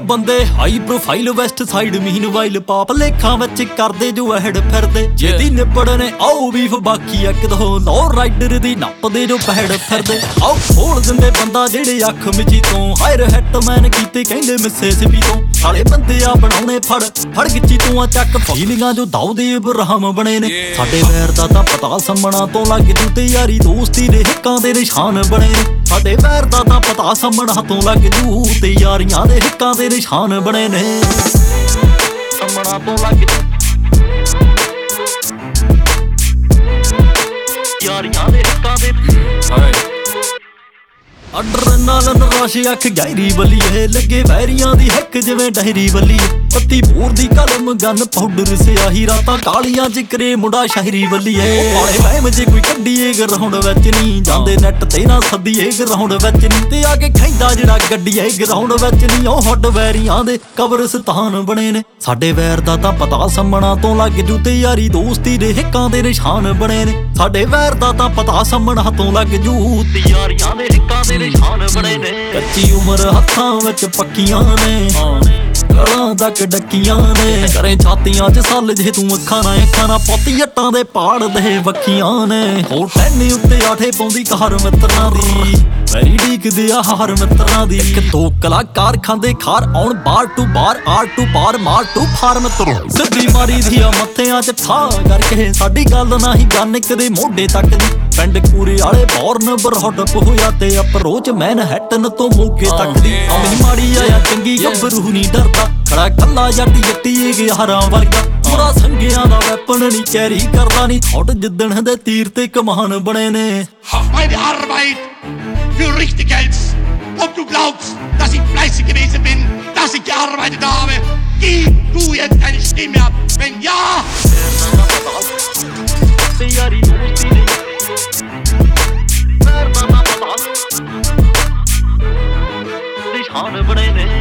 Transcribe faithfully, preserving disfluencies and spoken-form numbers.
ਬੰਦੇ high profile west side meanwhile ਪਾਪ ਲੇਖਾਂ ਵਿੱਚ ਕਰਦੇ ਜੋ ਐਡ ਫਿਰਦੇ ਜਿਹਦੀ ਨਿਪੜ ਨੇ ਆਓ ਵੀਫ ਬਾਕੀ ਇੱਕ ਦੋ ਲੋ ਰਾਈਡਰ ਦੀ ਨੱਪਦੇ ਜੋ ਪੈੜ ਫਿਰਦੇ ਆਓ ਖੋਲ ਦਿੰਦੇ ਬੰਦਾ ਜਿਹੜੇ ਅੱਖ ਮਿਚੀ ਤੋਂ ਹਾਇਰ ਹੈਟਮੈਨ ਕੀਤੇ ਕਹਿੰਦੇ ਮਿਸਿਸਿਪੀ ਤੋਂ ਸਾਲੇ ਬੰਦੇ ਆ ਬਣਾਉਣੇ ਫੜ ਫੜ ਗਿੱਚੀ ਤੂੰ ਆ ਚੱਕ ਫੀਲਿੰਗਾਂ ਜੋ ਦਾਊਦ ਇਬਰਾਹਿਮ ਬਣੇ ਨੇ ਸਾਡੇ ਵੈਰ ਦਾ ਤਾਂ ਪਤਾ ਸੰਮਣਾ ਤੋਂ ਲੱਗ ਜੂ ਤੇ ਯਾਰੀ ਦੋਸਤੀ ਦੇ ਹਿੱਕਾਂ ਦੇ ਨਿਸ਼ਾਨ ਬਣੇ ਨੇ ਸਾਡੇ ਵੈਰ ਦਾ ਤਾਂ ਪਤਾ ਸੰਮਣਾ ਤੋਂ ਲੱਗ ਜੂ ਤੇ ਯਾਰੀਆਂ ਦੇ ਹਿੱਕਾਂ ਦੇ ਨਿਸ਼ਾਨ ਬਣੇ ਨੇ ਸੰਮਣਾ ਤੋਂ ਲੱਗ ਜੂ ਯਾਰੀਆਂ ਦੇ ਹਿੱਕਾਂ ਦੇ ਅਡਰਨਾਲਨ ਰਸ਼ ਅੱਖ ਗਹਿਰੀ ਬੱਲੀਏ ਲੱਗੇ ਵੈਰੀਆਂ ਦੀ ਹਿੱਕ ਜਿਵੇਂ ਡਹਿਰੀ ਬੱਲੀਏ ਪੱਤੀ ਬੋਰ ਦੀ ਕਲਮ ਗਨ ਪਾਊਡਰ ਸਿਆਹੀ ਰਾਤਾਂ ਕਾਲੀਆਂ ਜਿਕਰੇ ਮੁੰਡਾ ਸ਼ਹਿਰੀ ਬੱਲੀਏ ਵਾਲੇ ਵਹਿਮ ਜੇ ਕੋਈ ਕੱਢੀਏ ਗਰਾਉਂਡ ਵਿੱਚ ਨਹੀਂ ਜਾਂਦੇ ਨੈਟ ਤੇ ਨਾ ਸੱਦੀਏ ਗਰਾਉਂਡ ਵਿੱਚ ਨਹੀਂ ਤੇ ਆ ਕੇ ਖੈਂਦਾ ਜਿਹੜਾ ਗੱਡੀਏ ਗਰਾਉਂਡ ਵਿੱਚ ਨਹੀਂ ਉਹ ਹੱਡ ਵੈਰੀਆਂ ਦੇ ਕਬਰਸਤਾਨ ਬਣੇ ਨੇ ਸਾਡੇ ਵੈਰ ਦਾ ਤਾਂ ਪਤਾ ਸੰਮਣਾ ਤੋਂ ਲੱਗ ਜੂ ਤੇ ਯਾਰੀ ਦੋਸਤੀ ਦੇ ਹਿੱਕਾਂ ਦੇ ਨਿਸ਼ਾਨ ਬਣੇ ਨੇ ਸਾਡੇ ਵੈਰ ਦਾ ਤਾਂ ਪਤਾ ਸੰਮਣਾ ਤੋਂ ਲੱਗ ਜੂ ਤੇ ਯਾਰੀਆਂ ਦੇ ਹਿੱਕਾਂ ਦੇ ਨਿਸ਼ਾਨ ਬਣੇ ਨੇ ਕੱਚੀ ਉਮਰ ਹੱਥਾਂ ਵਿੱਚ ਪੱਕੀਆਂ ਨੇ ਗਲਾਂ ਤੱਕ ਡੱਕੀਆਂ ਨੇ ਕਰੇ ਛਾਤੀਆਂ ਚ ਸੱਲ ਜੇ ਤੂੰ ਅੱਖਾਂ ਨਾ ਅੱਖਾਂ ਨਾ ਪੋਤੀ ਜੱਟਾਂ ਦੇ ਪਾੜ ਦੇ ਵੱਖੀਆਂ ਨੇ ਹੋ ਟੈਨੀ ਉੱਤੇ ਆਠੇ ਪਾਉਂਦੀ ਕਾਰ ਮਿੱਤਰਾਂ ਦੀ ਵੈਰੀ ਡੀਕਦੇ ਆ ਹਾਰ ਮਿੱਤਰਾਂ ਦੀ ਇੱਕ ਦੋ ਕਲਾਕਾਰ ਖਾਂਦੇ ਖਾਰ ਆਉਣ ਬਾਰ ਟੂ ਬਾਰ ਆਰ ਟੂ ਬਾਰ ਮਾਰ ਟੂ ਫਾਰ ਮਿੱਤਰੋ ਸਿੱਧੀ ਮਾਰੀ ਦੀ ਆ ਮੱਥਿਆਂ ਚ ਠਾ ਕਰਕੇ ਸਾਡੀ ਗੱਲ ਨਾ ਹੀ ਗੰਨ ਕਦੇ ਮੋਢੇ ਤੱਕ ਦੀ ਪਿੰਡ ਕੂਰੇ ਵਾਲੇ ਬੌਰਨ ਬਰਹੱਡ ਹੋਇਆ ਤੇ ਅਪਰੋਚ ਮੈਨਹੈਟਨ ਤੋਂ ਮੋਗੇ ਤੱਕ ਦੀ ਆਮੀ ਮਾੜੀ ਆਇਆ ਚੰਗੀ ਗੱਭਰੂ ਨਹੀਂ ਡਰਦਾ ਖੜਾ ਕੱਲਾ ਜੱਟ ਜੱਟੀ ਗਿਆਰਾਂ ਵਰਗਾ ਪੂਰਾ ਸੰਗਿਆਂ ਦਾ ਵੈਪਨ ਨਹੀਂ ਕੈਰੀ ਕਰਦਾ ਨਹੀਂ ਥੋਟ ਜਿੱਦਣ ਦੇ ਤੀਰ ਤੇ ਕਮਾਨ ਬਣੇ ਨੇ meine Arbeit für richtig Geld. Ob du glaubst, dass ich fleißig gewesen bin, dass ich gearbeitet habe, gib du jetzt deine Stimme ab. Wenn ja, ਨਿਸ਼ਾਨ ਬਣੇ ਨੇ